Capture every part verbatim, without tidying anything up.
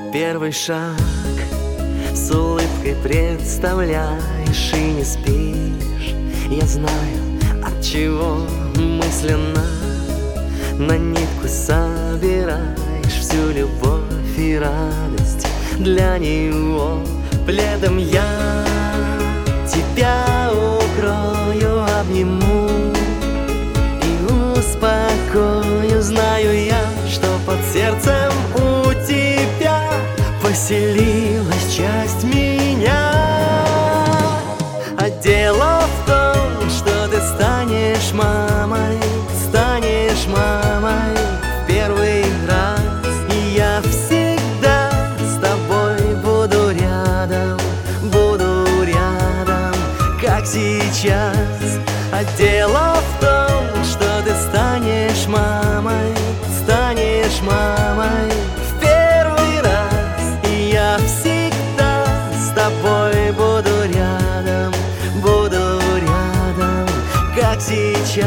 Первый шаг с улыбкой представляешь и не спишь. Я знаю, от чего мысленно на нитку собираешь всю любовь и радость для него. Пледом я тебя укрою, обниму и успокою. Знаю я, что под сердцем у тебя поселилась часть меня. А дело в том, что ты станешь мамой, станешь мамой в первый раз. И я всегда с тобой буду рядом, буду рядом, как сейчас. А дело в том, что ты станешь мамой, станешь мамой в первый раз. И я всегда с тобой буду рядом, буду рядом, как сейчас.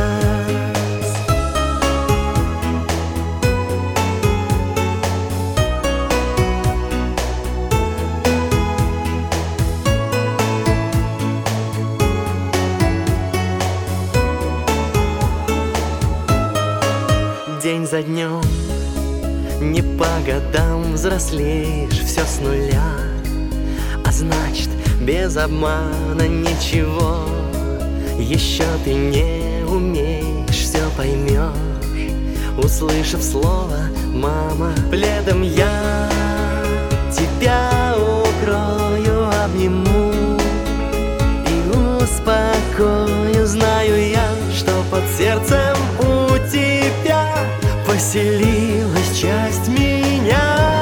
День за днем, не по годам взрослеешь, все с нуля. А значит, без обмана ничего еще ты не умеешь, все поймешь, услышав слово «мама». Пледом я тебя укрою, обниму и успокою. Знаю я, что под сердцем у тебя поселилась часть меня.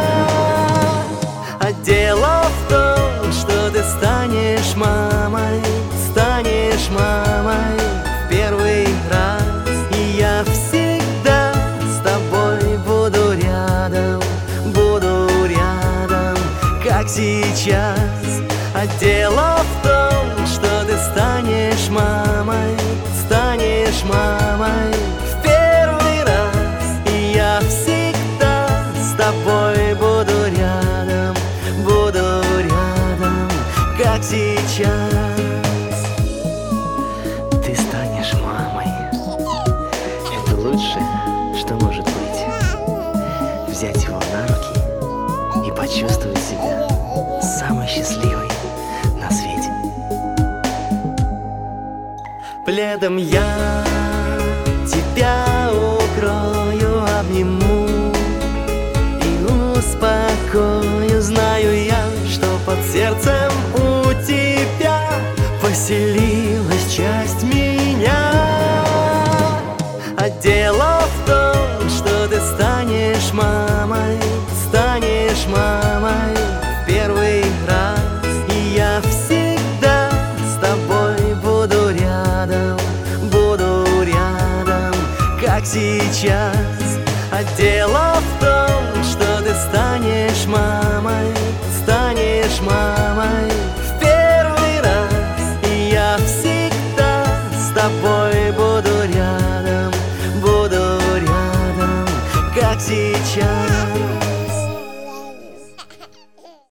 А дело в том, что ты станешь мамой, станешь мамой в первый раз. И я всегда с тобой буду рядом, буду рядом, как сейчас. А дело в том, что ты станешь мамой, станешь мамой в первый раз. И я всегда с тобой буду рядом, буду рядом, как сейчас. Ты станешь мамой. Это лучшее, что может быть. Взять его на руки и почувствовать себя самой счастливой на свете. Пледом я тебя укрою, обниму и успокою. Знаю я, что под сердцем у тебя поселилась часть меня. А дело в том, что ты станешь мамой, станешь мамой в первый раз. И я всегда с тобой буду рядом, буду рядом, как сейчас.